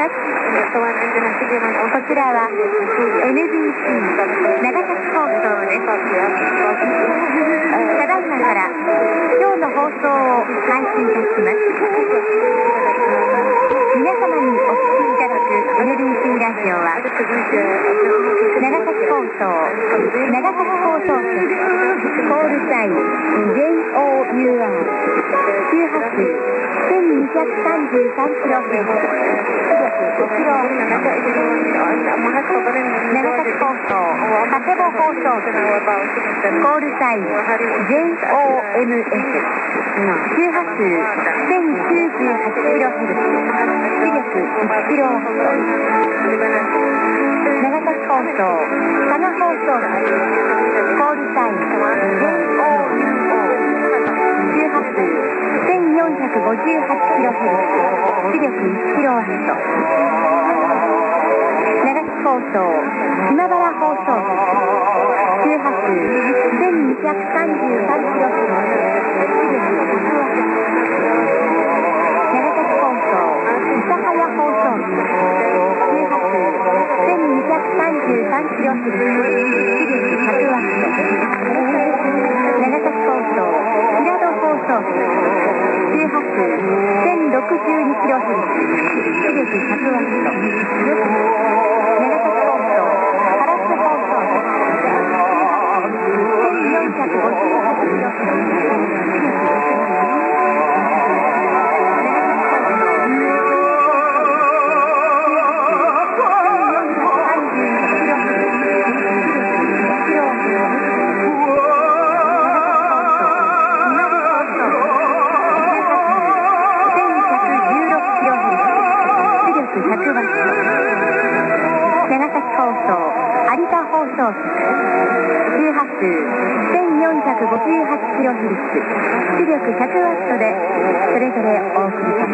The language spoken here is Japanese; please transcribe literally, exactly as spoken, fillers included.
ます。こちらは エヌビーシー 長崎放送です。ただいまから今日の放送を開始いたします。皆様にお聞きいただく エヌビーシー ラジオは長崎放送長崎放送局コールサイン ジェイオーユーアール 周波数せんにひゃくさんじゅうさんキロヘルツ長崎放送佐世保放送局コールサイン ジェイオーエムエス 周波数せんきゅうじゅうはちキロヘルツ出力いちキロワット長崎放送佐賀放送局コールサイン ジェイオーユーオー 周波数せんよんひゃくごじゅうはちキロヘルツ出力いちキロワット長崎放送島原放送局周波数せんにひゃくさんじゅうさんキロヘルツ出力いちキロワット長崎放送諫早放送局周波数せんにひゃくさんじゅうさんキロヘルツ出力ひゃくワット長崎放送平戸放送局周波数せんろくじゅうにキロヘルツ出力ひゃくワット長崎放送唐津放送局せんよんひゃくごじゅうはちキロヘルツ出力ひゃくワット周波数せんよんひゃくごじゅうはちキロヘルツ出力ひゃくワットでそれぞれお送りします。